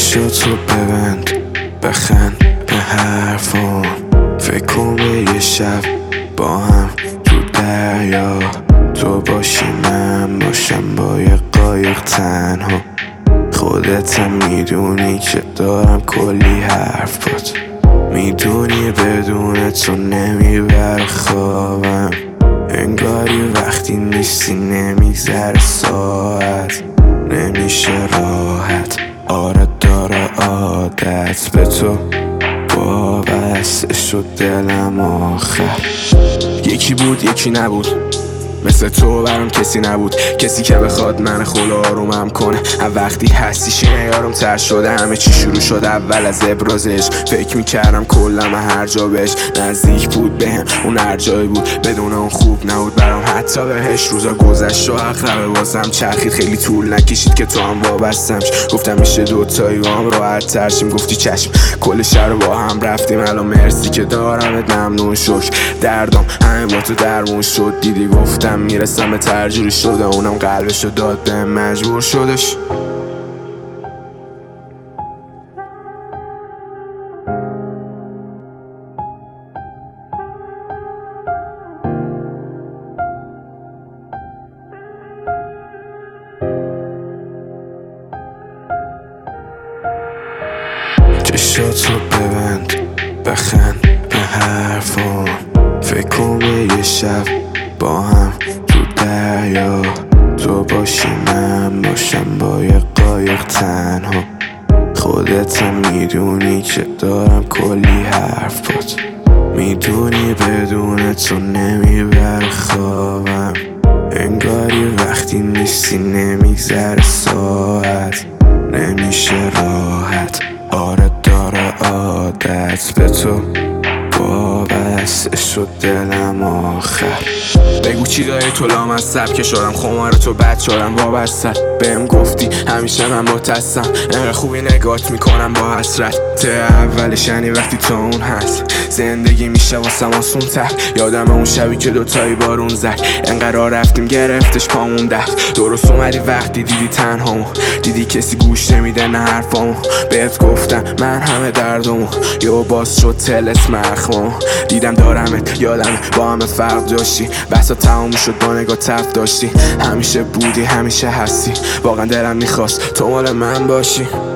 چشاتو ببند، بخند به حرفام، فکر کن به یه شب با هم تو دریا، تو باشی من باشم با یه قایق تنها. خودت هم میدونی که دارم کلی حرف بات، میدونی بدون تو نمیبره خوابم، انگاری وقتی نیستی نمیگذره ساعت، نمیشه راحت. آره داره عادت به تو وابسته شد دلم آخر. یکی بود یکی نبود، مثل تو برام کسی نبود، کسی که بخواد من خود آرومم کنه. وقتی هستی شنیارم تر شده، همه چی شروع شد اول از ابرازش. فکر میکردم کلم هر جا بهش نزدیک بود، بهم اون هر جایی بود، بدون اون خوب نبود برام حتی بهش. روزا گذشت و اقربه بازم چرخید، خیلی طول نکشید که تو هم وابستمش. گفتم میشه دوتایی با هم راحت ترشیم، گفتی چشم. کل شهر رو با هم رفتیم، الان مرسی که دارمت ممنون شکر. دردم همه با تو درمون شد، دیدی گفتم میرسم به ترجوری شده، اونم قلبشو داد به مجبور شدش. چشاتو ببند، بخند به حرفام، فکر کن به یه شب با هم تو دریا، تو باشی من باشم با یه قایق تنها. خودت هم میدونی که دارم کلی حرف بات، میدونی بدون تو نمیبره خوابم، انگاری وقتی نیستی نمیگذره ساعت، نمیشه راحت. آره داره عادت به تو وابسته شد دلم آخر. بگو چی داری تو لام سبک شدم، خمار تو بد شدم وابسته. بهم گفتی همیشه من با تستم، انقدر خوبی نگات میکنم با حسرت. ته اولش یعنی وقتی تو اون هست، زندگی میشه واسم آسون تر. یادم اون شبی که دوتایی بارون زد، انقدر رفتیم گرفتش پامون دست. درست اومدی وقتی دیدی تنهامو، دیدی کسی گوش نمیده نه حرفامو. بهت گفتم من همه دردمو، یهو باز شد تلت مخمامو. دیدم دارمت یادم با همه فرق داشتی، بحثا تموم شد با نگاه تف داشتی. همیشه بودی همیشه هستی، واقعا دلم میخواست تو مال من باشی.